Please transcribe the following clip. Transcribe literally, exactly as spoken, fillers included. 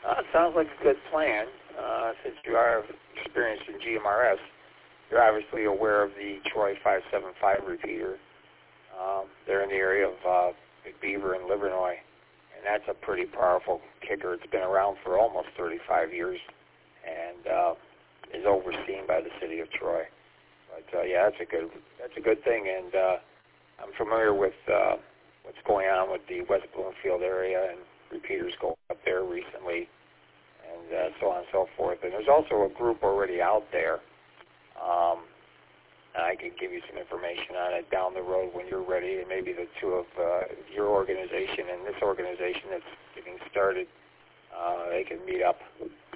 Uh, sounds like a good plan. Uh, since you are experienced in G M R S, you're obviously aware of the Troy five seven five repeater. Um, they're in the area of uh, Beaver and Livernois, and that's a pretty powerful kicker. It's been around for almost thirty-five years and uh, is overseen by the city of Troy. But uh, yeah, that's a good that's a good thing, and uh, I'm familiar with uh, what's going on with the West Bloomfield area and repeaters going up there recently, and uh, so on and so forth. And there's also a group already out there. Um, I can give you some information on it down the road when you're ready, and maybe the two of uh, your organization and this organization that's getting started, uh, they can meet up